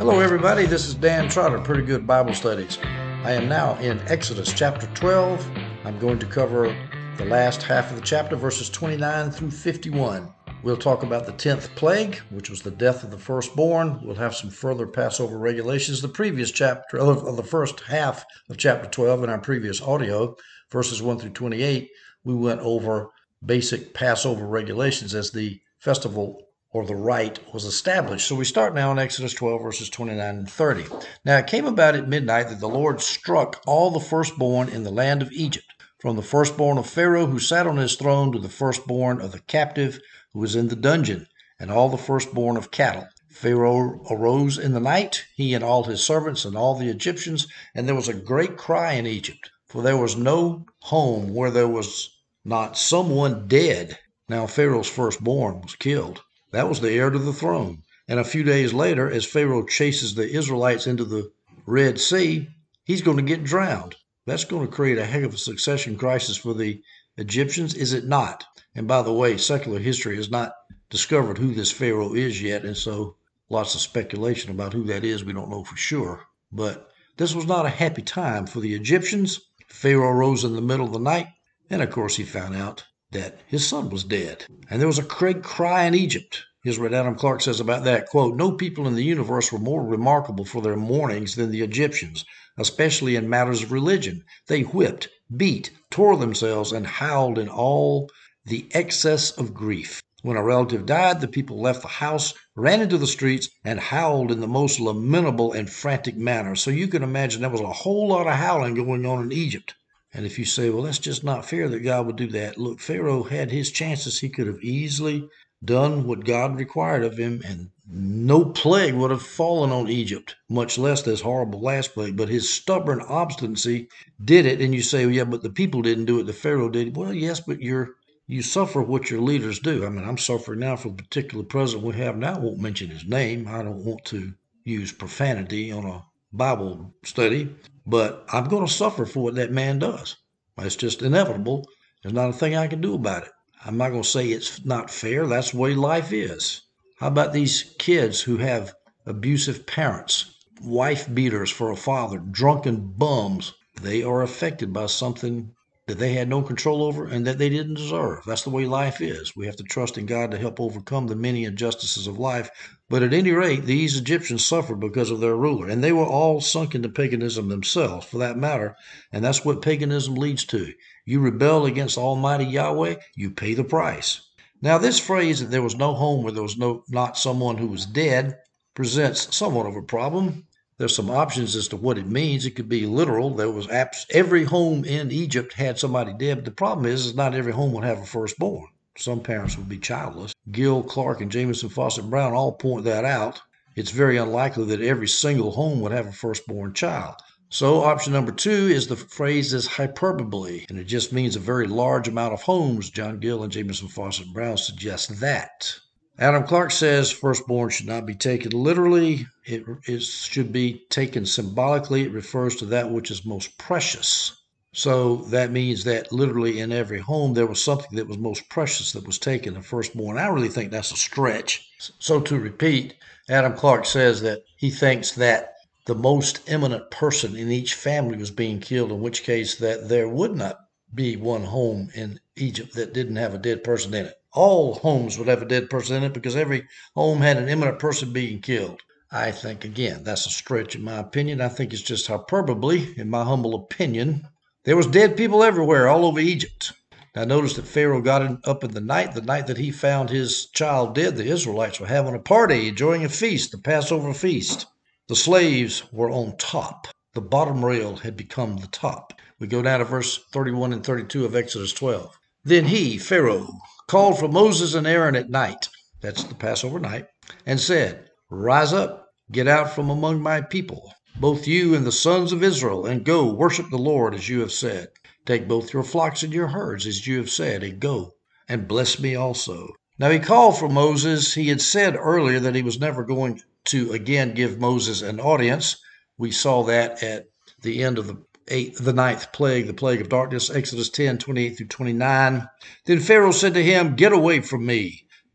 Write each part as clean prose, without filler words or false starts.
Hello, everybody. This is Dan Trotter, Pretty Good Bible Studies. I am now in Exodus chapter 12. I'm going to cover the last half of the chapter, verses 29 through 51. We'll talk about the 10th plague, which was the death of the firstborn. We'll have some further Passover regulations. The previous chapter of the first half of chapter 12 in our previous audio, verses 1 through 28, we went over basic Passover regulations as the festival or the rite was established. So we start now in Exodus 12, verses 29 and 30. Now it came about at midnight that the Lord struck all the firstborn in the land of Egypt, from the firstborn of Pharaoh who sat on his throne to the firstborn of the captive who was in the dungeon, and all the firstborn of cattle. Pharaoh arose in the night, he and all his servants and all the Egyptians, and there was a great cry in Egypt, for there was no home where there was not someone dead. Now Pharaoh's firstborn was killed. That was the heir to the throne. And a few days later, as Pharaoh chases the Israelites into the Red Sea, he's going to get drowned. That's going to create a heck of a succession crisis for the Egyptians, is it not? And by the way, secular history has not discovered who this Pharaoh is yet, and so lots of speculation about who that is. We don't know for sure. But this was not a happy time for the Egyptians. Pharaoh rose in the middle of the night, and of course he found out that his son was dead. And there was a great cry in Egypt. Here's what Adam Clarke says about that, quote, "No people in the universe were more remarkable for their mournings than the Egyptians, especially in matters of religion. They whipped, beat, tore themselves, and howled in all the excess of grief. When a relative died, the people left the house, ran into the streets, and howled in the most lamentable and frantic manner." So you can imagine there was a whole lot of howling going on in Egypt. And if you say, well, that's just not fair that God would do that. Look, Pharaoh had his chances. He could have easily done what God required of him, and no plague would have fallen on Egypt, much less this horrible last plague. But his stubborn obstinacy did it. And you say, well, yeah, but the people didn't do it. The Pharaoh did. Well, yes, but you suffer what your leaders do. I mean, I'm suffering now for the particular president we have now. I won't mention his name. I don't want to use profanity on a Bible study, but I'm going to suffer for what that man does. It's just inevitable. There's not a thing I can do about it. I'm not going to say it's not fair. That's the way life is. How about these kids who have abusive parents, wife beaters for a father, drunken bums? They are affected by something that they had no control over and that they didn't deserve. That's the way life is. We have to trust in God to help overcome the many injustices of life. But at any rate, these Egyptians suffered because of their ruler, and they were all sunk into paganism themselves, for that matter, and that's what paganism leads to. You rebel against Almighty Yahweh, you pay the price. Now, this phrase that there was no home where there was not someone who was dead presents somewhat of a problem. There's some options as to what it means. It could be literal. There was every home in Egypt had somebody dead. But the problem is not every home would have a firstborn. Some parents would be childless. Gill, Clark, and Jamieson Fausset Brown all point that out. It's very unlikely that every single home would have a firstborn child. So option number 2 is the phrase is hyperbole, and it just means a very large amount of homes. John Gill and Jamieson Fausset Brown suggest that. Adam Clarke says firstborn should not be taken literally. It should be taken symbolically. It refers to that which is most precious. So that means that literally in every home there was something that was most precious that was taken, the firstborn. I really think that's a stretch. So to repeat, Adam Clarke says that he thinks that the most eminent person in each family was being killed, in which case that there would not be one home in Egypt that didn't have a dead person in it. All homes would have a dead person in it because every home had an eminent person being killed. I think, again, that's a stretch in my opinion. I think it's just hyperbole, in my humble opinion. There was dead people everywhere, all over Egypt. Now notice that Pharaoh got up in the night that he found his child dead. The Israelites were having a party, enjoying a feast, the Passover feast. The slaves were on top. The bottom rail had become the top. We go down to verse 31 and 32 of Exodus 12. Then he, Pharaoh, called for Moses and Aaron at night, that's the Passover night, and said, "Rise up, get out from among my people, both you and the sons of Israel, and go worship the Lord as you have said. Take both your flocks and your herds as you have said, and go, and bless me also." Now he called for Moses. He had said earlier that he was never going to again give Moses an audience. We saw that at the end of the ninth plague, the plague of darkness, Exodus 10, 28 through 29. Then Pharaoh said to him, "Get away from me.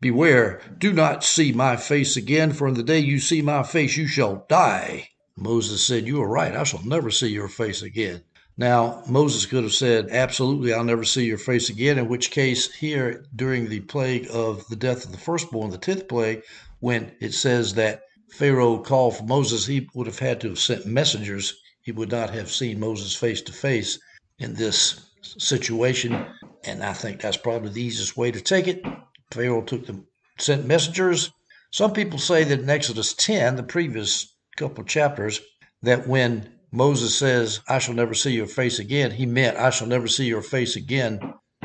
Beware, do not see my face again, for in the day you see my face you shall die. Moses said, you are right, I shall never see your face again. Now, Moses could have said, absolutely, I'll never see your face again, in which case, here during the plague of the death of the firstborn, the 10th plague, when it says that Pharaoh called for Moses, he would have had to have sent messengers. He would not have seen Moses face to face in this situation. And I think that's probably the easiest way to take it. Pharaoh sent messengers. Some people say that in Exodus 10, the previous couple of chapters, that when Moses says, I shall never see your face again, he meant, I shall never see your face again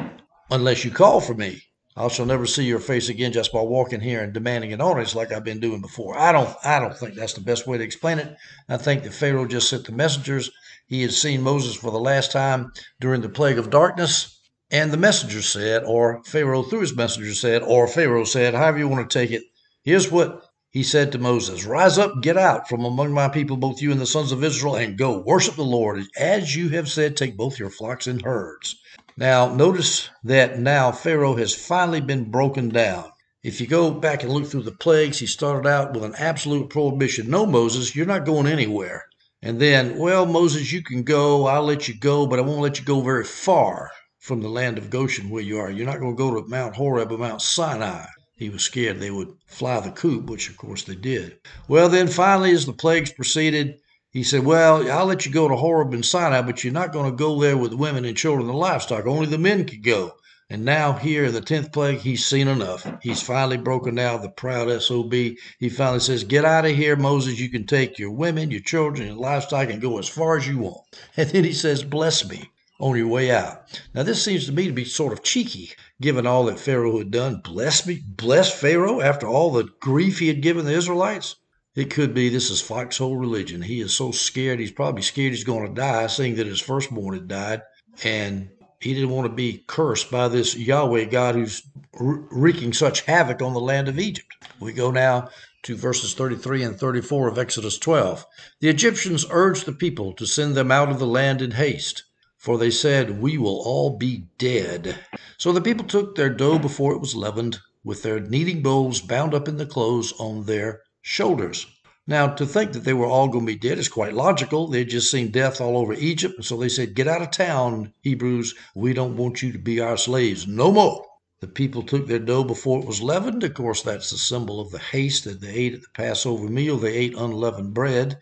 unless you call for me. I shall never see your face again just by walking here and demanding an audience like I've been doing before. I don't think that's the best way to explain it. I think that Pharaoh just sent the messengers. He had seen Moses for the last time during the plague of darkness, and the messenger said, or Pharaoh through his messenger said, or Pharaoh said, however you want to take it, here's what he said to Moses, rise up, get out from among my people, both you and the sons of Israel, and go worship the Lord. As you have said, take both your flocks and herds. Now, notice that now Pharaoh has finally been broken down. If you go back and look through the plagues, he started out with an absolute prohibition. No, Moses, you're not going anywhere. And then, well, Moses, you can go. I'll let you go, but I won't let you go very far from the land of Goshen where you are. You're not going to go to Mount Horeb or Mount Sinai. He was scared they would fly the coop, which of course they did. Well, then finally, as the plagues proceeded, he said, well, I'll let you go to Horeb and Sinai, but you're not going to go there with women and children and livestock. Only the men could go. And now here in the 10th plague, he's seen enough. He's finally broken down the proud SOB. He finally says, get out of here, Moses. You can take your women, your children, and livestock and go as far as you want. And then he says, bless me on your way out. Now, this seems to me to be sort of cheeky, given all that Pharaoh had done. Bless me? Bless Pharaoh after all the grief he had given the Israelites? It could be this is foxhole religion. He is so scared. He's probably scared he's going to die, seeing that his firstborn had died. And he didn't want to be cursed by this Yahweh God who's wreaking such havoc on the land of Egypt. We go now to verses 33 and 34 of Exodus 12. The Egyptians urged the people to send them out of the land in haste, for they said, we will all be dead. So the people took their dough before it was leavened, with their kneading bowls bound up in the clothes on their shoulders. Now, to think that they were all going to be dead is quite logical. They'd just seen death all over Egypt, and so they said, get out of town, Hebrews. We don't want you to be our slaves no more. The people took their dough before it was leavened. Of course, that's the symbol of the haste that they ate at the Passover meal. They ate unleavened bread.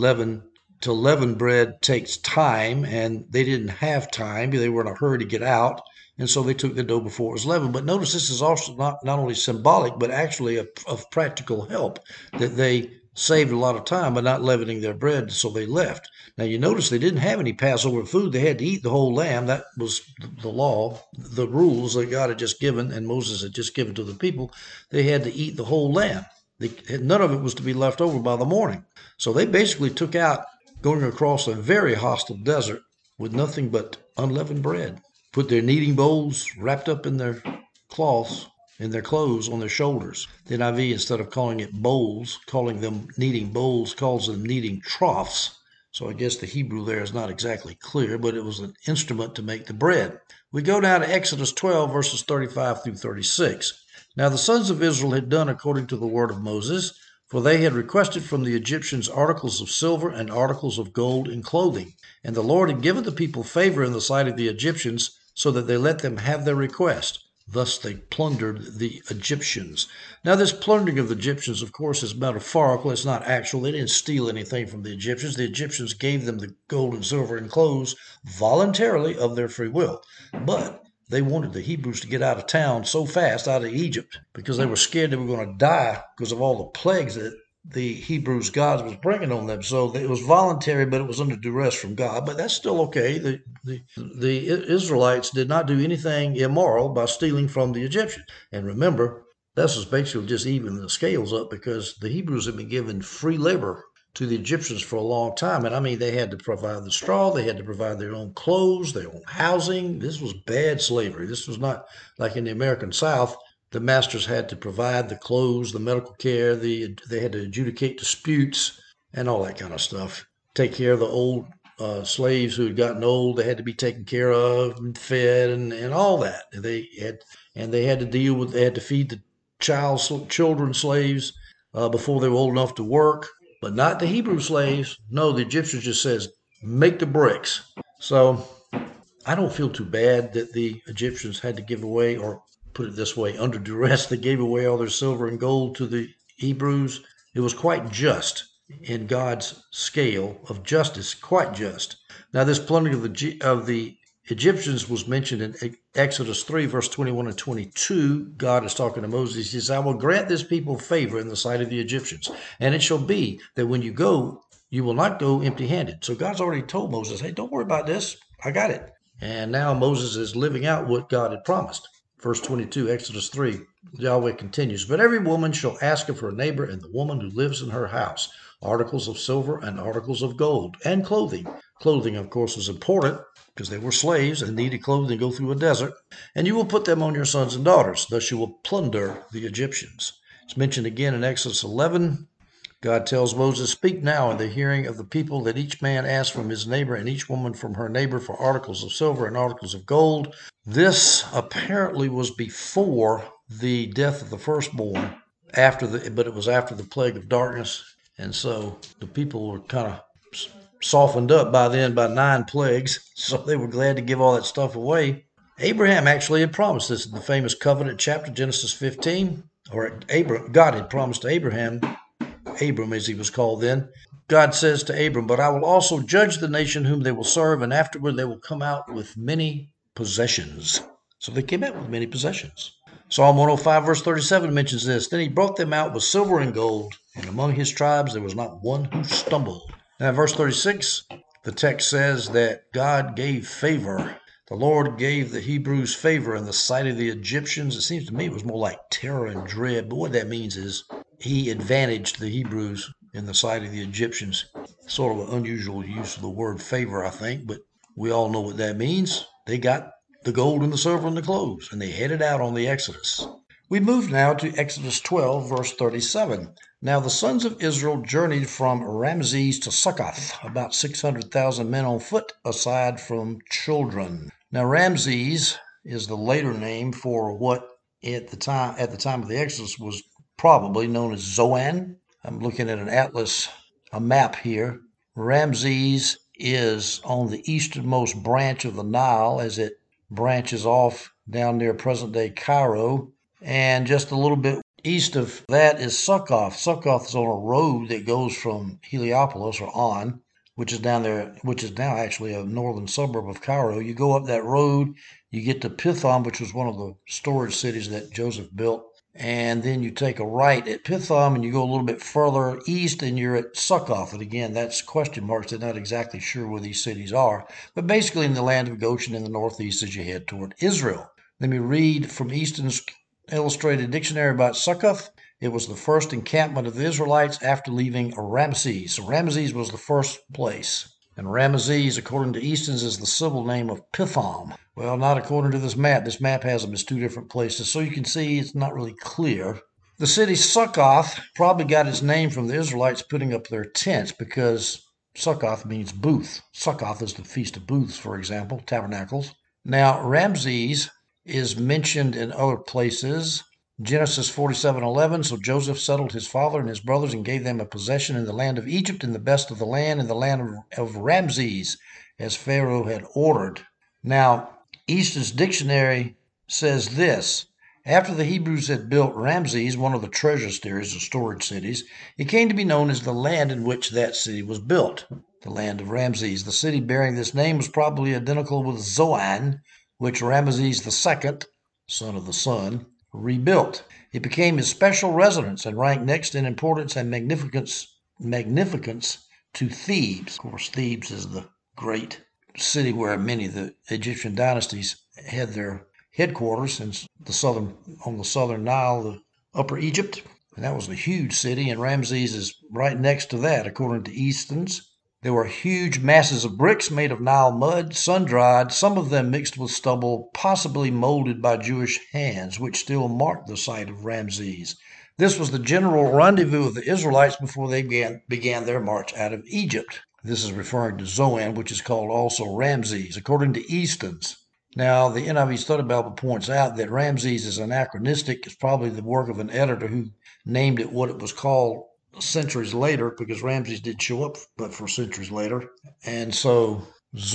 To leaven bread takes time, and they didn't have time. They were in a hurry to get out, and so they took the dough before it was leavened. But notice this is also not only symbolic, but actually of practical help, that they saved a lot of time by not leavening their bread, so they left. Now, you notice they didn't have any Passover food. They had to eat the whole lamb. That was the law, the rules that God had just given and Moses had just given to the people. They had to eat the whole lamb. None of it was to be left over by the morning. So they basically took out going across a very hostile desert with nothing but unleavened bread. Put their kneading bowls wrapped up in their cloths, in their clothes on their shoulders. The NIV, instead of calling it bowls, calling them kneading bowls, calls them kneading troughs. So I guess the Hebrew there is not exactly clear, but it was an instrument to make the bread. We go down to Exodus 12, verses 35 through 36. Now the sons of Israel had done according to the word of Moses, for they had requested from the Egyptians articles of silver and articles of gold in clothing. And the Lord had given the people favor in the sight of the Egyptians, so that they let them have their request. Thus they plundered the Egyptians. Now this plundering of the Egyptians, of course, is metaphorical. It's not actual. They didn't steal anything from the Egyptians. The Egyptians gave them the gold and silver and clothes voluntarily of their free will. But they wanted the Hebrews to get out of town so fast, out of Egypt, because they were scared they were going to die because of all the plagues that the Hebrews' God was bringing on them. So it was voluntary, but it was under duress from God. But that's still okay. The Israelites did not do anything immoral by stealing from the Egyptians. And remember, this was basically just evening the scales up, because the Hebrews had been given free labor to the Egyptians for a long time. And I mean, they had to provide the straw, they had to provide their own clothes, their own housing. This was bad slavery. This was not like in the American South. The masters had to provide the clothes, the medical care, they had to adjudicate disputes and all that kind of stuff. Take care of the old slaves who had gotten old. They had to be taken care of and fed and all that. They had to feed the children slaves before they were old enough to work, but not the Hebrew slaves. No, the Egyptians just says, make the bricks. So I don't feel too bad that the Egyptians had to give away, or put it this way, under duress, they gave away all their silver and gold to the Hebrews. It was quite just in God's scale of justice, quite just. Now, this plundering of the Egyptians was mentioned in Exodus 3, verse 21 and 22. God is talking to Moses. He says, I will grant this people favor in the sight of the Egyptians. And it shall be that when you go, you will not go empty handed. So God's already told Moses, hey, don't worry about this. I got it. And now Moses is living out what God had promised. Verse 22, Exodus 3, Yahweh continues, but every woman shall ask of her neighbor and the woman who lives in her house articles of silver and articles of gold and clothing. Clothing, of course, was important because they were slaves and needed clothing to go through a desert. And you will put them on your sons and daughters. Thus you will plunder the Egyptians. It's mentioned again in Exodus 11. God tells Moses, speak now in the hearing of the people that each man ask from his neighbor and each woman from her neighbor for articles of silver and articles of gold. This apparently was before the death of the firstborn, but it was after the plague of darkness. And so the people were kind of softened up by then by 9 plagues, so they were glad to give all that stuff away. Abraham actually had promised this in the famous covenant chapter, Genesis 15, God had promised to Abram, as he was called then. God says to Abram, but I will also judge the nation whom they will serve, and afterward they will come out with many possessions. So they came out with many possessions. Psalm 105 verse 37 mentions this. Then he brought them out with silver and gold, and among his tribes there was not one who stumbled. Now in verse 36, the text says that God gave favor. The Lord gave the Hebrews favor in the sight of the Egyptians. It seems to me it was more like terror and dread, but what that means is he advantaged the Hebrews in the sight of the Egyptians. Sort of an unusual use of the word favor, I think, but we all know what that means. They got the gold and the silver and the clothes, and they headed out on the Exodus. We move now to Exodus 12, verse 37. Now the sons of Israel journeyed from Ramses to Succoth, about 600,000 men on foot, aside from children. Now Ramses is the later name for what at the time of the Exodus was probably known as Zoan. I'm looking at an atlas, a map here. Ramses is on the easternmost branch of the Nile as it branches off down near present-day Cairo. And just a little bit east of that is Succoth. Succoth is on a road that goes from Heliopolis or On, which is down there, which is now actually a northern suburb of Cairo. You go up that road, you get to Pithom, which was one of the storage cities that Joseph built. And then you take a right at Pithom and you go a little bit further east and you're at Succoth. And again, that's question marks. They're not exactly sure where these cities are. But basically in the land of Goshen in the northeast as you head toward Israel. Let me read from Easton's Illustrated Dictionary about Succoth. It was the first encampment of the Israelites after leaving Ramses. So Ramses was the first place. And Ramses, according to Easton's, is the civil name of Pithom. Well, not according to this map. This map has them as 2 different places, so you can see it's not really clear. The city Succoth probably got its name from the Israelites putting up their tents because Succoth means booth. Succoth is the Feast of Booths, for example, tabernacles. Now, Ramses is mentioned in other places. Genesis 47:11, so Joseph settled his father and his brothers and gave them a possession in the land of Egypt, in the best of the land, in the land of Ramses, as Pharaoh had ordered. Now, Easton's dictionary says this. After the Hebrews had built Ramses, one of the treasure cities or storage cities, it came to be known as the land in which that city was built, the land of Ramses. The city bearing this name was probably identical with Zoan, which Ramses II, son of the sun, rebuilt. It became his special residence and ranked next in importance and magnificence to Thebes. Of course, Thebes is the great city where many of the Egyptian dynasties had their headquarters on the southern Nile, the Upper Egypt. And that was a huge city, and Ramses is right next to that, according to Easton's. There were huge masses of bricks made of Nile mud, sun-dried, some of them mixed with stubble, possibly molded by Jewish hands, which still marked the site of Ramses. This was the general rendezvous of the Israelites before they began their march out of Egypt. This is referring to Zoan, which is called also Ramses, according to Easton's. Now, the NIV Study Bible points out that Ramses is anachronistic. It's probably the work of an editor who named it what it was called centuries later, because Ramses did show up, but for centuries later. And so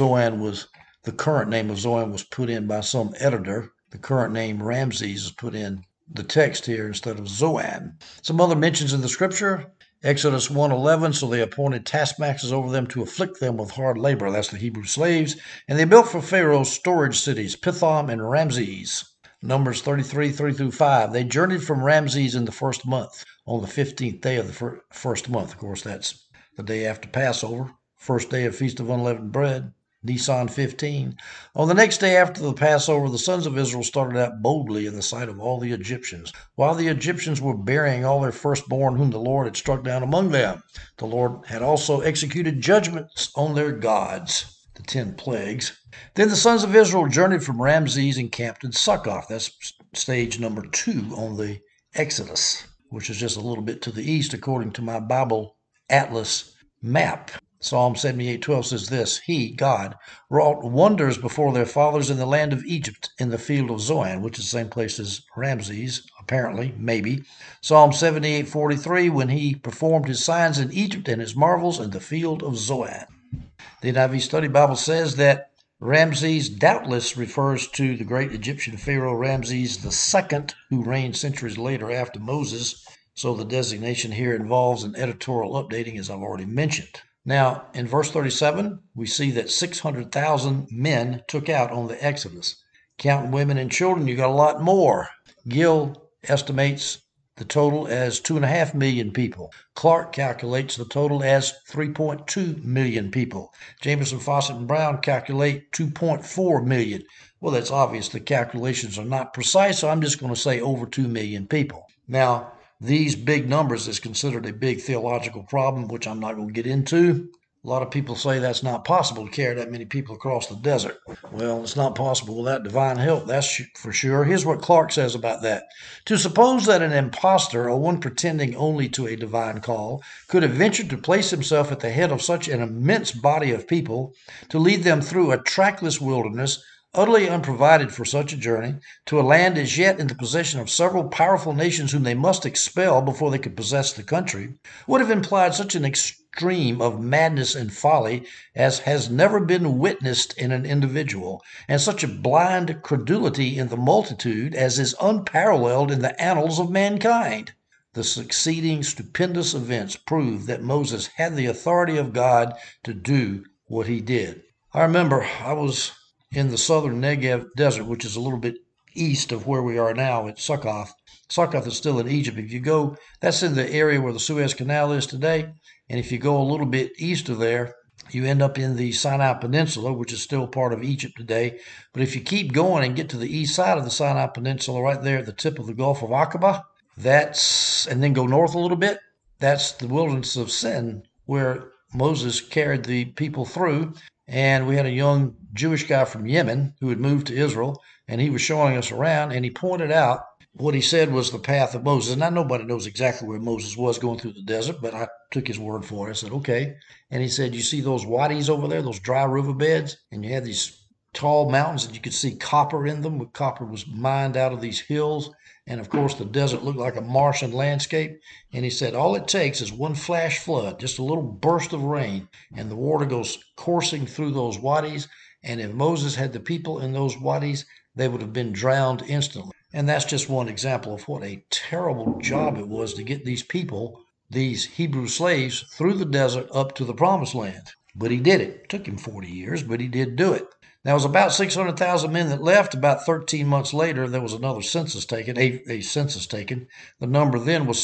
the current name of Zoan was put in by some editor. The current name Ramses is put in the text here instead of Zoan. Some other mentions in the scripture. Exodus 1:11, so they appointed taskmasters over them to afflict them with hard labor. That's the Hebrew slaves. And they built for Pharaoh storage cities, Pithom and Ramses. Numbers 33, 3 through 5. They journeyed from Ramses in the first month, on the 15th day of the first month. Of course, that's the day after Passover, first day of Feast of Unleavened Bread. Nisan 15. On the next day after the Passover, the sons of Israel started out boldly in the sight of all the Egyptians, while the Egyptians were burying all their firstborn whom the Lord had struck down among them. The Lord had also executed judgments on their gods, the 10 plagues. Then the sons of Israel journeyed from Ramses and camped in Succoth. That's stage number 2 on the Exodus, which is just a little bit to the east according to my Bible Atlas map. Psalm 78:12 says this, He, God, wrought wonders before their fathers in the land of Egypt, in the field of Zoan, which is the same place as Ramses, apparently, maybe. Psalm 78:43, when he performed his signs in Egypt and his marvels in the field of Zoan. The NIV Study Bible says that Ramses doubtless refers to the great Egyptian pharaoh Ramses II, who reigned centuries later after Moses. So the designation here involves an editorial updating, as I've already mentioned. Now, in verse 37, we see that 600,000 men took out on the Exodus. Counting women and children, you got a lot more. Gill estimates the total as 2.5 million people. Clark calculates the total as 3.2 million people. Jameson, Fawcett, and Brown calculate 2.4 million. Well, that's obvious. The calculations are not precise, so I'm just going to say over 2 million people. Now, these big numbers is considered a big theological problem, which I'm not going to get into. A lot of people say that's not possible to carry that many people across the desert. Well, it's not possible without divine help, that's for sure. Here's what Clark says about that. To suppose that an impostor, or one pretending only to a divine call, could have ventured to place himself at the head of such an immense body of people, to lead them through a trackless wilderness, utterly unprovided for such a journey, to a land as yet in the possession of several powerful nations whom they must expel before they could possess the country, would have implied such an extreme of madness and folly as has never been witnessed in an individual, and such a blind credulity in the multitude as is unparalleled in the annals of mankind. The succeeding stupendous events prove that Moses had the authority of God to do what he did. I remember I was in the southern Negev desert, which is a little bit east of where we are now at Succoth. Succoth is still in Egypt. If you go, that's in the area where the Suez Canal is today. And if you go a little bit east of there, you end up in the Sinai Peninsula, which is still part of Egypt today. But if you keep going and get to the east side of the Sinai Peninsula, right there at the tip of the Gulf of Aqaba, and then go north a little bit, that's the wilderness of Sin, where Moses carried the people through. And we had a young Jewish guy from Yemen who had moved to Israel, and he was showing us around, and he pointed out what he said was the path of Moses. Now, nobody knows exactly where Moses was going through the desert, but I took his word for it. I said, okay. And he said, you see those wadis over there, those dry riverbeds? And you had these tall mountains, and you could see copper in them. Copper was mined out of these hills. And of course, the desert looked like a Martian landscape. And he said, all it takes is one flash flood, just a little burst of rain, and the water goes coursing through those wadis. And if Moses had the people in those wadis, they would have been drowned instantly. And that's just one example of what a terrible job it was to get these people, these Hebrew slaves, through the desert up to the promised land. But he did it. It took him 40 years, but he did do it. There was about 600,000 men that left. About 13 months later, there was another census taken, a census taken. The number then was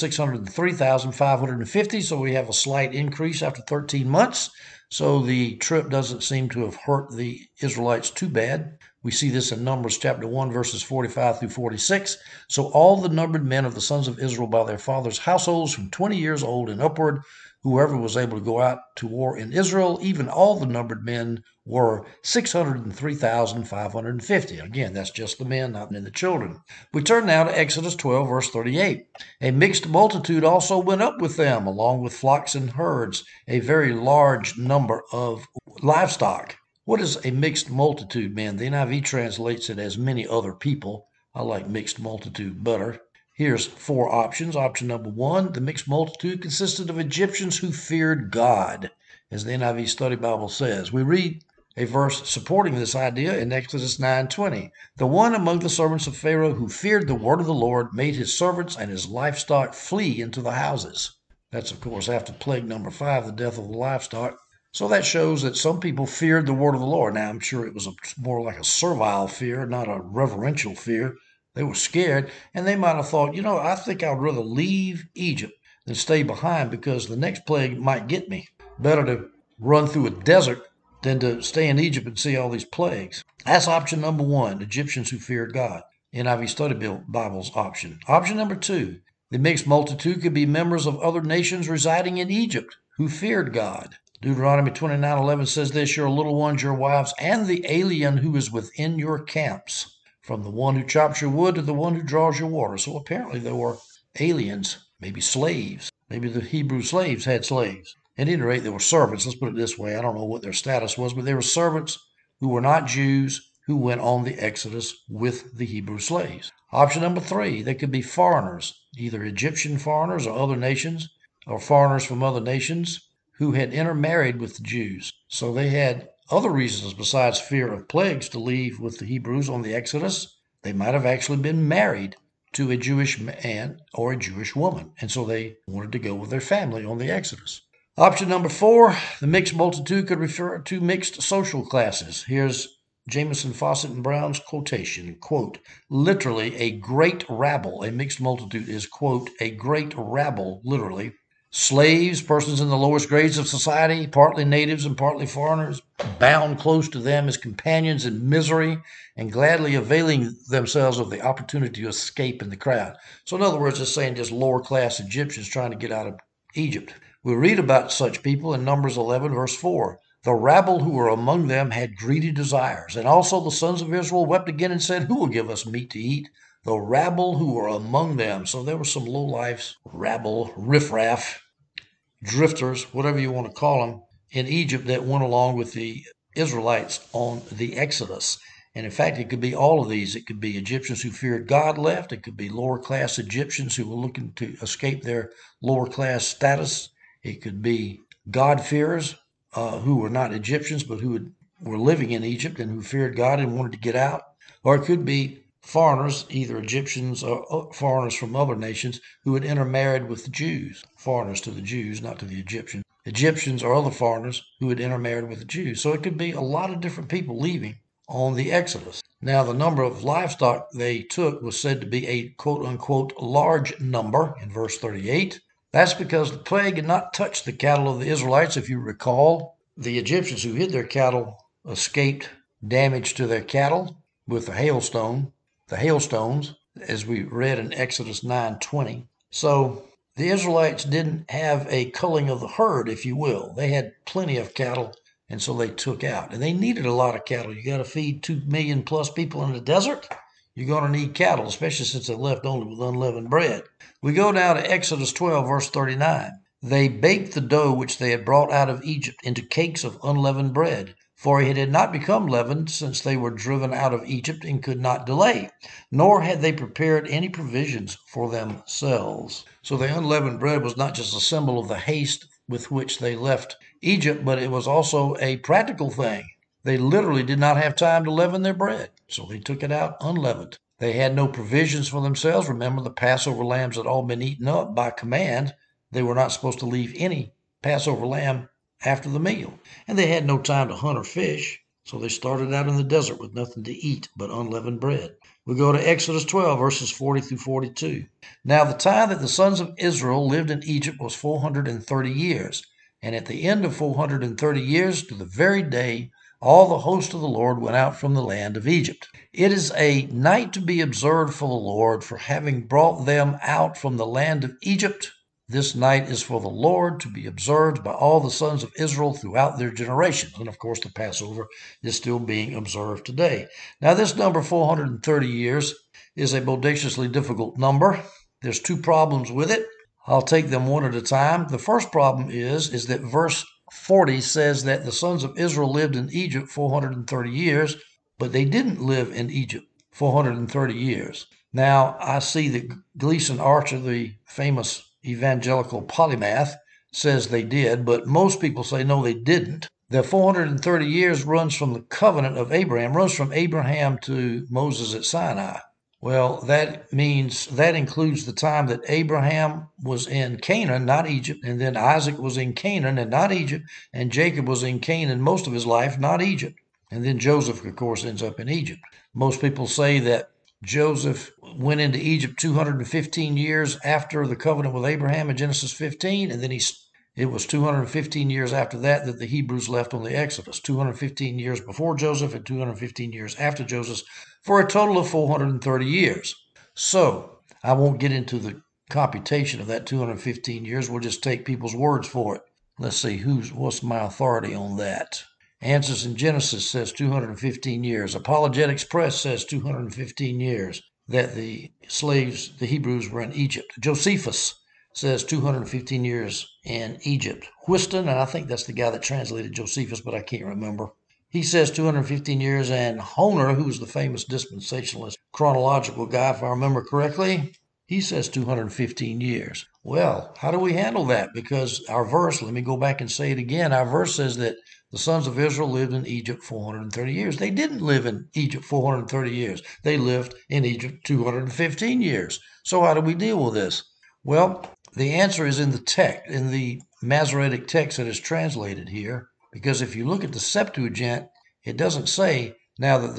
603,550, so we have a slight increase after 13 months. So the trip doesn't seem to have hurt the Israelites too bad. We see this in Numbers chapter 1, verses 45 through 46. So all the numbered men of the sons of Israel by their fathers' households from 20 years old and upward, whoever was able to go out to war in Israel, even all the numbered men were 603,550. Again, that's just the men, not the children. We turn now to Exodus 12, verse 38. A mixed multitude also went up with them, along with flocks and herds, a very large number of livestock. What is a mixed multitude, man? The NIV translates it as many other people. I like mixed multitude better. Here's 4 options. Option number 1, the mixed multitude consisted of Egyptians who feared God, as the NIV Study Bible says. We read a verse supporting this idea in Exodus 9:20. The one among the servants of Pharaoh who feared the word of the Lord made his servants and his livestock flee into the houses. That's, of course, after plague number 5, the death of the livestock. So that shows that some people feared the word of the Lord. Now, I'm sure it was more like a servile fear, not a reverential fear. They were scared, and they might have thought, I think I'd rather leave Egypt than stay behind because the next plague might get me. Better to run through a desert than to stay in Egypt and see all these plagues. That's option number 1, Egyptians who feared God. NIV Study Bible's option. Option number 2, the mixed multitude could be members of other nations residing in Egypt who feared God. Deuteronomy 29:11 says this, your little ones, your wives, and the alien who is within your camps, from the one who chops your wood to the one who draws your water. So apparently there were aliens, maybe slaves. Maybe the Hebrew slaves had slaves. At any rate, they were servants. Let's put it this way. I don't know what their status was, but they were servants who were not Jews who went on the Exodus with the Hebrew slaves. Option number 3, they could be foreigners, either Egyptian foreigners or other nations, or foreigners from other nations who had intermarried with the Jews. So they had other reasons besides fear of plagues to leave with the Hebrews on the Exodus. They might have actually been married to a Jewish man or a Jewish woman, and so they wanted to go with their family on the Exodus. Option number 4, the mixed multitude could refer to mixed social classes. Here's Jamieson, Fausset, and Brown's quotation, quote, literally a great rabble. A mixed multitude is, quote, a great rabble, literally. Slaves, persons in the lowest grades of society, partly natives and partly foreigners, bound close to them as companions in misery and gladly availing themselves of the opportunity to escape in the crowd. So in other words, it's saying just lower class Egyptians trying to get out of Egypt. We read about such people in Numbers 11, verse 4. The rabble who were among them had greedy desires, and also the sons of Israel wept again and said, who will give us meat to eat? The rabble who were among them. So there were some lowlifes, rabble, riffraff, drifters, whatever you want to call them, in Egypt that went along with the Israelites on the Exodus. And in fact, it could be all of these. It could be Egyptians who feared God left. It could be lower class Egyptians who were looking to escape their lower class status. It could be God-fearers who were not Egyptians but who were living in Egypt and who feared God and wanted to get out. Or it could be foreigners, either Egyptians or foreigners from other nations who had intermarried with the Jews. Foreigners to the Jews, not to the Egyptians. Egyptians or other foreigners who had intermarried with the Jews. So it could be a lot of different people leaving on the Exodus. Now, the number of livestock they took was said to be a quote-unquote large number in verse 38. That's because the plague had not touched the cattle of the Israelites. If you recall, the Egyptians who hid their cattle escaped damage to their cattle with the hailstones, as we read in Exodus 9:20. So the Israelites didn't have a culling of the herd, if you will. They had plenty of cattle, and so they took out. And they needed a lot of cattle. You got to feed 2 million plus people in the desert. You're going to need cattle, especially since they left only with unleavened bread. We go now to Exodus 12, verse 39. They baked the dough which they had brought out of Egypt into cakes of unleavened bread, for it had not become leavened since they were driven out of Egypt and could not delay, nor had they prepared any provisions for themselves. So the unleavened bread was not just a symbol of the haste with which they left Egypt, but it was also a practical thing. They literally did not have time to leaven their bread, so they took it out unleavened. They had no provisions for themselves. Remember, the Passover lambs had all been eaten up by command. They were not supposed to leave any Passover lamb after the meal. And they had no time to hunt or fish, so they started out in the desert with nothing to eat but unleavened bread. We go to Exodus 12, verses 40 through 42. Now the time that the sons of Israel lived in Egypt was 430 years. And at the end of 430 years, to the very day, all the host of the Lord went out from the land of Egypt. It is a night to be observed for the Lord, for having brought them out from the land of Egypt, this night is for the Lord to be observed by all the sons of Israel throughout their generations. And of course, the Passover is still being observed today. Now, this number, 430 years, is a bodaciously difficult number. There's 2 problems with it. I'll take them one at a time. The first problem is that verse 40 says that the sons of Israel lived in Egypt 430 years, but they didn't live in Egypt 430 years. Now, I see that Gleason Archer, the famous evangelical polymath, says they did, but most people say no, they didn't. The 430 years runs from the covenant of Abraham, runs from Abraham to Moses at Sinai. Well, that means that includes the time that Abraham was in Canaan, not Egypt, and then Isaac was in Canaan and not Egypt, and Jacob was in Canaan most of his life, not Egypt. And then Joseph, of course, ends up in Egypt. Most people say that Joseph went into Egypt 215 years after the covenant with Abraham in Genesis 15, and then it was 215 years after that that the Hebrews left on the Exodus. 215 years before Joseph and 215 years after Joseph, for a total of 430 years. So I won't get into the computation of that 215 years. We'll just take people's words for it. Let's see, what's my authority on that? Answers in Genesis says 215 years. Apologetics Press says 215 years that the slaves, the Hebrews, were in Egypt. Josephus says 215 years in Egypt. Whiston, and I think that's the guy that translated Josephus, but I can't remember. He says 215 years, and Honer, who's the famous dispensationalist chronological guy, if I remember correctly, he says 215 years. Well, how do we handle that? Because our verse, let me go back and say it again, our verse says that the sons of Israel lived in Egypt 430 years. They didn't live in Egypt 430 years. They lived in Egypt 215 years. So how do we deal with this? Well, the answer is in the text, in the Masoretic text that is translated here, because if you look at the Septuagint, it doesn't say that the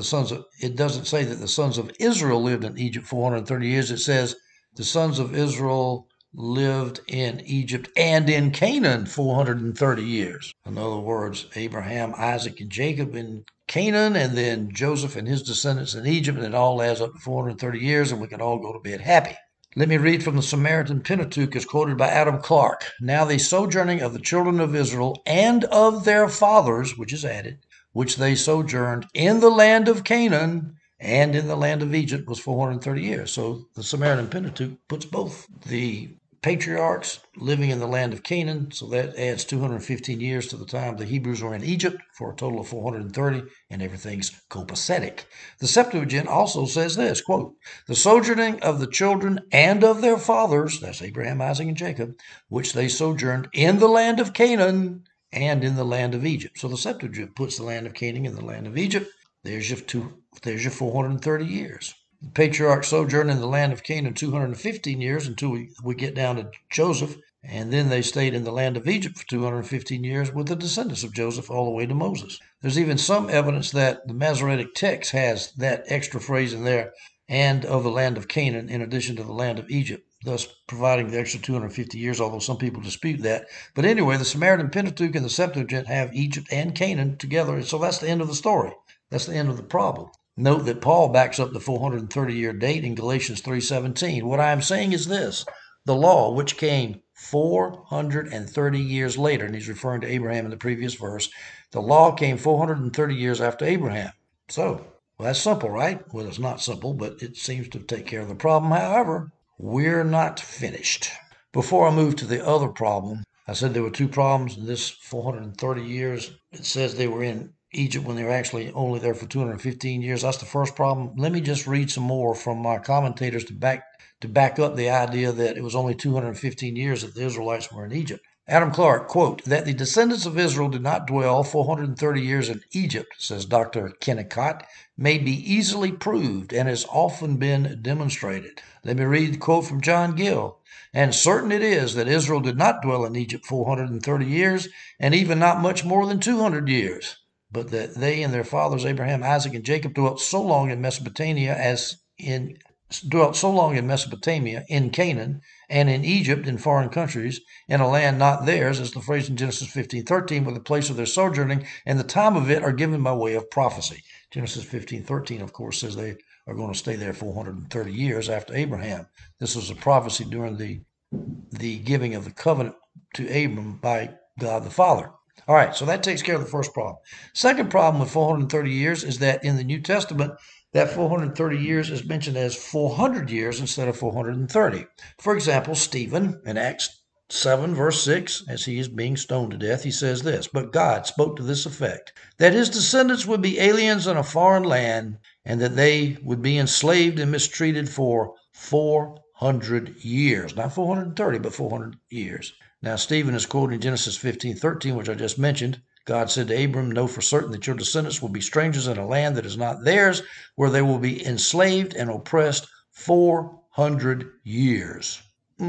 sons of Israel lived in Egypt 430 years. It says the sons of Israel lived in Egypt and in Canaan 430 years. In other words, Abraham, Isaac, and Jacob in Canaan, and then Joseph and his descendants in Egypt, and it all adds up to 430 years, and we can all go to bed happy. Let me read from the Samaritan Pentateuch as quoted by Adam Clarke. Now the sojourning of the children of Israel and of their fathers, which is added, which they sojourned in the land of Canaan and in the land of Egypt was 430 years. So the Samaritan Pentateuch puts both the patriarchs living in the land of Canaan, so that adds 215 years to the time the Hebrews were in Egypt for a total of 430, and everything's copacetic. The Septuagint also says this, quote, the sojourning of the children and of their fathers, that's Abraham, Isaac, and Jacob, which they sojourned in the land of Canaan and in the land of Egypt. So the Septuagint puts the land of Canaan in the land of Egypt. There's your 430 years. The patriarchs sojourned in the land of Canaan 215 years until we get down to Joseph, and then they stayed in the land of Egypt for 215 years with the descendants of Joseph all the way to Moses. There's even some evidence that the Masoretic text has that extra phrase in there, and of the land of Canaan in addition to the land of Egypt, thus providing the extra 250 years, although some people dispute that. But anyway, the Samaritan Pentateuch and the Septuagint have Egypt and Canaan together, so that's the end of the story. That's the end of the problem. Note that Paul backs up the 430-year date in Galatians 3:17. What I am saying is this. The law, which came 430 years later, and he's referring to Abraham in the previous verse, the law came 430 years after Abraham. So, well, that's simple, right? Well, it's not simple, but it seems to take care of the problem. However, we're not finished. Before I move to the other problem, I said there were two problems in this 430 years. It says they were in Egypt when they were actually only there for 215 years. That's the first problem. Let me just read some more from my commentators to back up the idea that it was only 215 years that the Israelites were in Egypt. Adam Clarke, quote, that the descendants of Israel did not dwell 430 years in Egypt, says Dr. Kennicott, may be easily proved and has often been demonstrated. Let me read the quote from John Gill. And certain it is that Israel did not dwell in Egypt 430 years, and even not much more than 200 years. But that they and their fathers Abraham, Isaac, and Jacob dwelt so long in Mesopotamia, in Canaan, and in Egypt, in foreign countries, in a land not theirs, as the phrase in Genesis 15:13, where the place of their sojourning and the time of it are given by way of prophecy. Genesis 15:13, of course, says they are going to stay there 430 years after Abraham. This was a prophecy during the giving of the covenant to Abram by God the Father. All right, so that takes care of the first problem. Second problem with 430 years is that in the New Testament, that 430 years is mentioned as 400 years instead of 430. For example, Stephen in Acts 7, verse 6, as he is being stoned to death, he says this, "But God spoke to this effect, that his descendants would be aliens in a foreign land, and that they would be enslaved and mistreated for 400 years." Not 430, but 400 years. Now, Stephen is quoting Genesis 15:13, which I just mentioned. God said to Abram, "Know for certain that your descendants will be strangers in a land that is not theirs, where they will be enslaved and oppressed 400 years."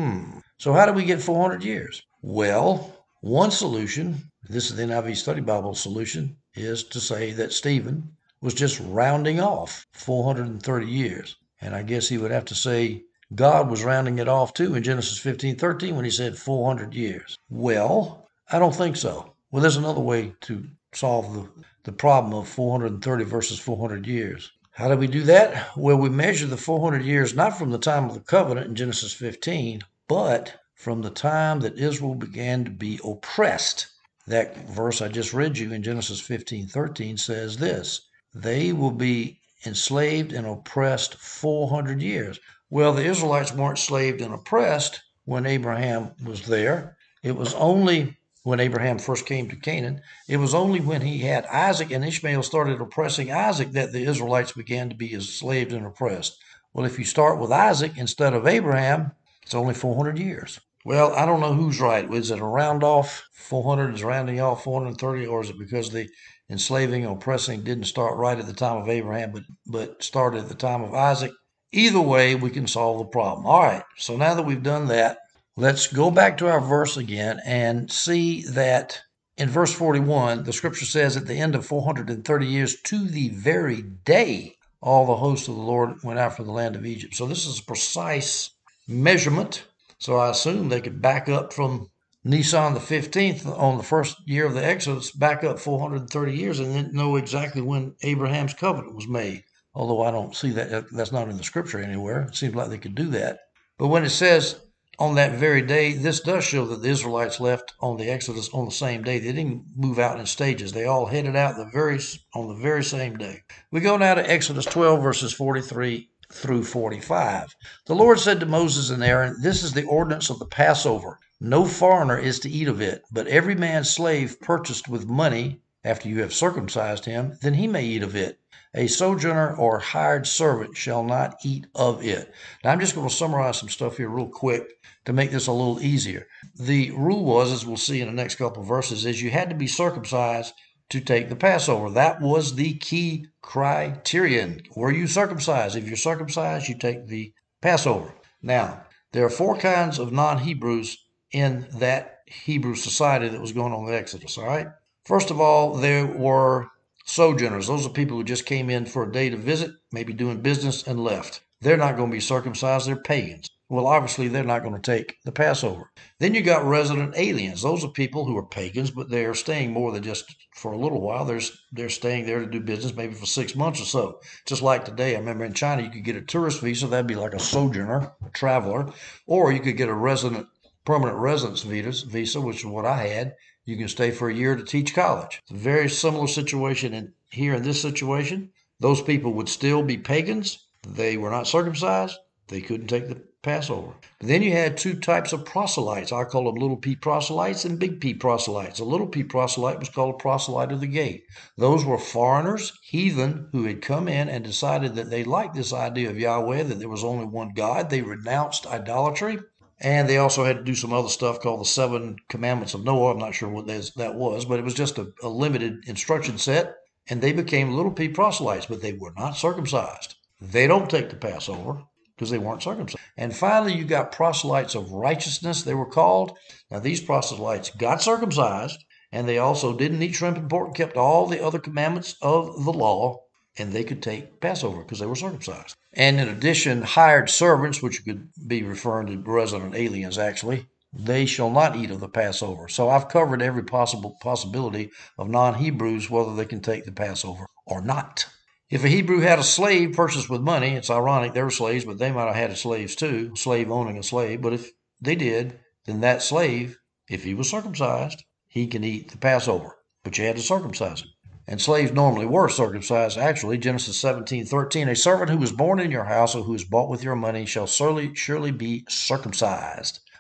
So how do we get 400 years? Well, one solution, this is the NIV Study Bible solution, is to say that Stephen was just rounding off 430 years. And I guess he would have to say God was rounding it off too in Genesis 15:13 when he said 400 years. Well, I don't think so. Well, there's another way to solve the problem of 430 versus 400 years. How do we do that? Well, we measure the 400 years not from the time of the covenant in Genesis 15, but from the time that Israel began to be oppressed. That verse I just read you in Genesis 15:13 says this, "They will be enslaved and oppressed 400 years." Well, the Israelites weren't enslaved and oppressed when Abraham was there. It was only when Abraham first came to Canaan. It was only when he had Isaac and Ishmael started oppressing Isaac that the Israelites began to be enslaved and oppressed. Well, if you start with Isaac instead of Abraham, it's only 400 years. Well, I don't know who's right. Is it a round off? 400 is rounding off 430, or is it because the enslaving and oppressing didn't start right at the time of Abraham, but started at the time of Isaac? Either way, we can solve the problem. All right, so now that we've done that, let's go back to our verse again and see that in verse 41, the scripture says, "At the end of 430 years, to the very day, all the hosts of the Lord went out from the land of Egypt." So this is a precise measurement. So I assume they could back up from Nisan the 15th on the first year of the Exodus, back up 430 years and then know exactly when Abraham's covenant was made. Although I don't see that, that's not in the scripture anywhere. It seems like they could do that. But when it says on that very day, this does show that the Israelites left on the Exodus on the same day. They didn't move out in stages. They all headed out on the very same day. We go now to Exodus 12, verses 43 through 45. "The Lord said to Moses and Aaron, This is the ordinance of the Passover. No foreigner is to eat of it, but every man's slave purchased with money, after you have circumcised him, then he may eat of it. A sojourner or hired servant shall not eat of it." Now, I'm just going to summarize some stuff here real quick to make this a little easier. The rule was, as we'll see in the next couple of verses, is you had to be circumcised to take the Passover. That was the key criterion. Were you circumcised? If you're circumcised, you take the Passover. Now, there are 4 kinds of non-Hebrews in that Hebrew society that was going on in the Exodus, all right? First of all, there were sojourners. Those are people who just came in for a day to visit, maybe doing business, and left. They're not going to be circumcised. They're pagans. Well, obviously, they're not going to take the Passover. Then you got resident aliens. Those are people who are pagans, but they're staying more than just for a little while. They're staying there to do business, maybe for 6 months or so. Just like today, I remember in China, you could get a tourist visa. That'd be like a sojourner, a traveler. Or you could get a permanent residence visa, which is what I had. You can stay for a year to teach college. It's a very similar situation here in this situation. Those people would still be pagans. They were not circumcised. They couldn't take the Passover. But then you had 2 types of proselytes. I call them little p proselytes and big P proselytes. A little p proselyte was called a proselyte of the gate. Those were foreigners, heathen, who had come in and decided that they liked this idea of Yahweh, that there was only one God. They renounced idolatry. And they also had to do some other stuff called the 7 Commandments of Noah. I'm not sure what that was, but it was just a limited instruction set. And they became little p proselytes, but they were not circumcised. They don't take the Passover because they weren't circumcised. And finally, you got proselytes of righteousness, they were called. Now, these proselytes got circumcised, and they also didn't eat shrimp and pork and kept all the other commandments of the law, and they could take Passover because they were circumcised. And in addition, hired servants, which could be referring to resident aliens actually, they shall not eat of the Passover. So I've covered every possibility of non-Hebrews, whether they can take the Passover or not. If a Hebrew had a slave purchased with money, it's ironic they were slaves, but they might have had slaves too, slave owning a slave. But if they did, then that slave, if he was circumcised, he can eat the Passover. But you had to circumcise him. And slaves normally were circumcised. Actually, Genesis 17:13, "A servant who was born in your house or who is bought with your money shall surely be circumcised."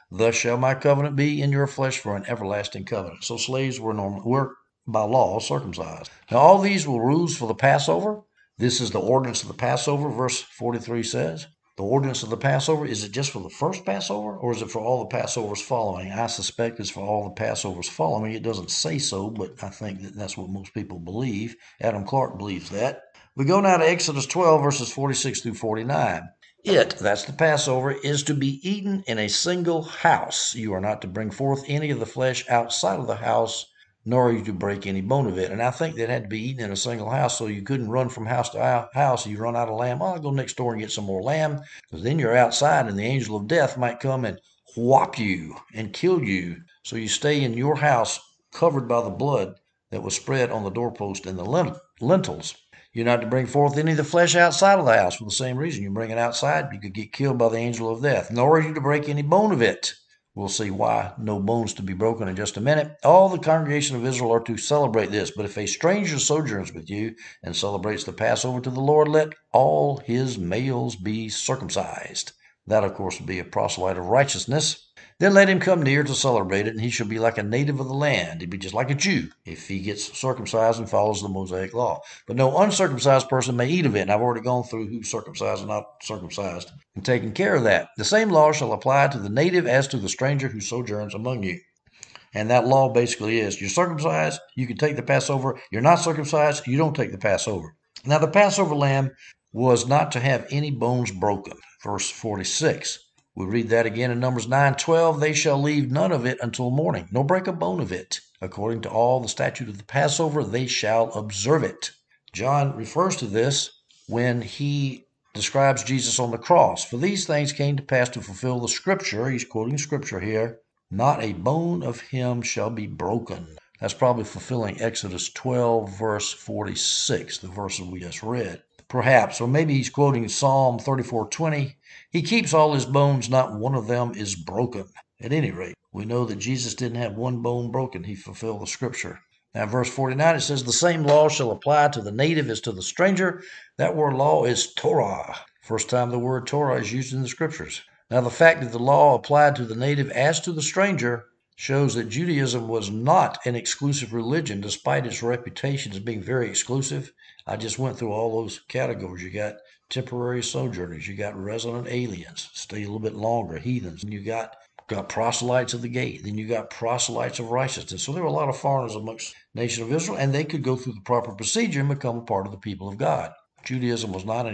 Thus shall my covenant be in your flesh for an everlasting covenant. So slaves were by law circumcised. Now all these were rules for the Passover. This is the ordinance of the Passover, verse 43 says. The ordinance of the Passover, is it just for the first Passover, or is it for all the Passovers following? I suspect it's for all the Passovers following. It doesn't say so, but I think that's what most people believe. Adam Clark believes that. We go now to Exodus 12, verses 46 through 49. That's the Passover, is to be eaten in a single house. You are not to bring forth any of the flesh outside of the house, nor are you to break any bone of it. And I think that had to be eaten in a single house, so you couldn't run from house to house. You run out of lamb, I'll go next door and get some more lamb, because then you're outside and the angel of death might come and whop you and kill you. So you stay in your house covered by the blood that was spread on the doorpost and the lintels. You're not to bring forth any of the flesh outside of the house for the same reason. You bring it outside, you could get killed by the angel of death. Nor are you to break any bone of it. We'll see why no bones to be broken in just a minute. All the congregation of Israel are to celebrate this. But if a stranger sojourns with you and celebrates the Passover to the Lord, let all his males be circumcised. That, of course, would be a proselyte of righteousness. Then let him come near to celebrate it, and he shall be like a native of the land. He'd be just like a Jew if he gets circumcised and follows the Mosaic law. But no uncircumcised person may eat of it. And I've already gone through who's circumcised and not circumcised and taken care of that. The same law shall apply to the native as to the stranger who sojourns among you. And that law basically is, you're circumcised, you can take the Passover. You're not circumcised, you don't take the Passover. Now the Passover lamb was not to have any bones broken. Verse 46. We read that again in Numbers 9:12. They shall leave none of it until morning, nor break a bone of it. According to all the statute of the Passover, they shall observe it. John refers to this when he describes Jesus on the cross. For these things came to pass to fulfill the scripture. He's quoting scripture here. Not a bone of him shall be broken. That's probably fulfilling Exodus 12, verse 46, the verse that we just read. Perhaps, or maybe he's quoting Psalm 34:20. He keeps all his bones, not one of them is broken. At any rate, we know that Jesus didn't have one bone broken. He fulfilled the scripture. Now, verse 49, it says, the same law shall apply to the native as to the stranger. That word law is Torah. First time the word Torah is used in the scriptures. Now, the fact that the law applied to the native as to the stranger shows that Judaism was not an exclusive religion, despite its reputation as being very exclusive. I just went through all those categories. You got temporary sojourners, you got resident aliens, stay a little bit longer, heathens, and you got proselytes of the gate, then you got proselytes of righteousness. So there were a lot of foreigners amongst the nation of Israel, and they could go through the proper procedure and become a part of the people of God. Judaism was not an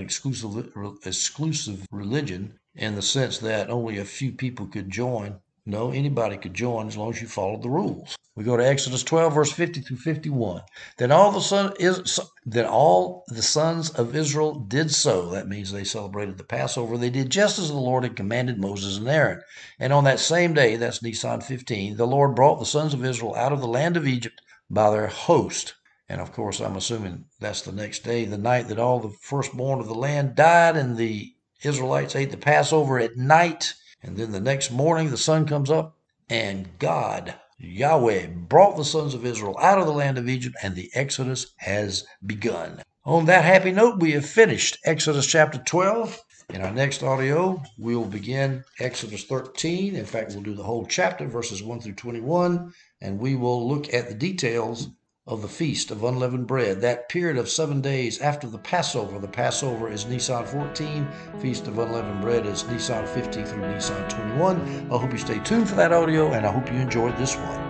exclusive religion in the sense that only a few people could join. No, anybody could join as long as you followed the rules. We go to Exodus 12, verse 50 through 51. Then all the sons of Israel did so. That means they celebrated the Passover. They did just as the Lord had commanded Moses and Aaron. And on that same day, that's Nisan 15, the Lord brought the sons of Israel out of the land of Egypt by their host. And of course, I'm assuming that's the next day, the night that all the firstborn of the land died, and the Israelites ate the Passover at night. And then the next morning, the sun comes up, and God, Yahweh, brought the sons of Israel out of the land of Egypt, and the Exodus has begun. On that happy note, we have finished Exodus chapter 12. In our next audio, we will begin Exodus 13. In fact, we'll do the whole chapter, verses 1 through 21, and we will look at the details of the Feast of Unleavened Bread, that period of 7 days after the Passover. The Passover is Nisan 14. Feast of Unleavened Bread is Nisan 15 through Nisan 21. I hope you stay tuned for that audio, and I hope you enjoyed this one.